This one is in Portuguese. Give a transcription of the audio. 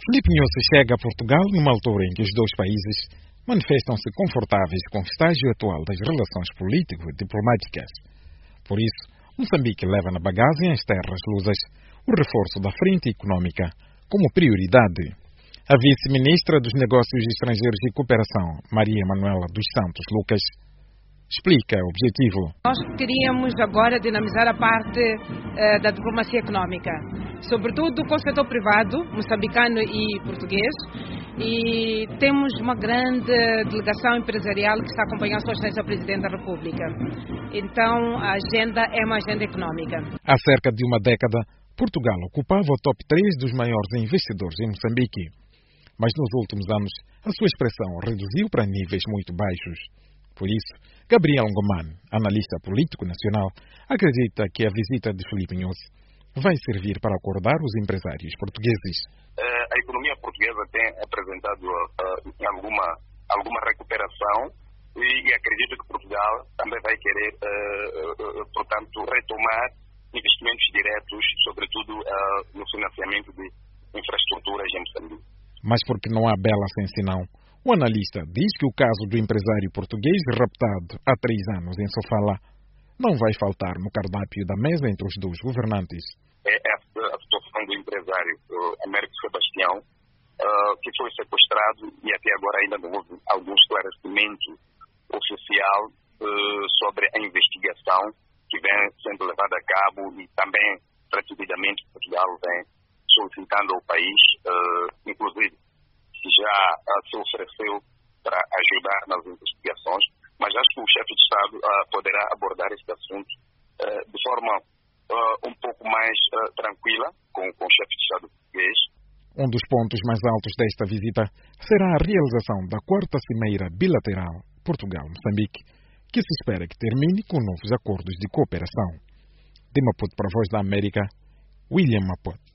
Filipe Nyusi chega a Portugal numa altura em que os dois países manifestam-se confortáveis com o estágio atual das relações político-diplomáticas. Por isso, Moçambique leva na bagagem às terras lusas o reforço da frente econômica como prioridade. A vice-ministra dos Negócios Estrangeiros e Cooperação, Maria Manuela dos Santos Lucas, explica o objetivo. Nós queríamos agora dinamizar a parte da diplomacia econômica, sobretudo com o setor privado, moçambicano e português, e temos uma grande delegação empresarial que está acompanhando a sua excelência ao Presidente da República. Então, a agenda é uma agenda econômica. Há cerca de uma década, Portugal ocupava o top 3 dos maiores investidores em Moçambique. Mas nos últimos anos, a sua expressão reduziu para níveis muito baixos. Por isso, Gabriel Ngoman, analista político nacional, acredita que a visita de Filipe Nyusi vai servir para acordar os empresários portugueses. A economia portuguesa tem apresentado alguma recuperação e acredito que Portugal também vai querer, portanto, retomar investimentos diretos, sobretudo no financiamento de infraestruturas em Moçambique. Mas porque não há bela sem sinal, o analista diz que o caso do empresário português raptado há 3 anos em Sofala não vai faltar no cardápio da mesa entre os dois governantes. É a situação do empresário Américo Sebastião, que foi sequestrado e até agora ainda não houve algum esclarecimento oficial sobre a investigação que vem sendo levada a cabo e também, rapidamente, Portugal vem solicitando ao país, inclusive, já se ofereceu para ajudar nas investigações, mas acho que o chefe de Estado poderá abordar este assunto de forma um pouco mais tranquila com o chefe de Estado português. Um dos pontos mais altos desta visita será a realização da 4ª Cimeira Bilateral Portugal-Moçambique, que se espera que termine com novos acordos de cooperação. De Maputo para a Voz da América, William Maputo.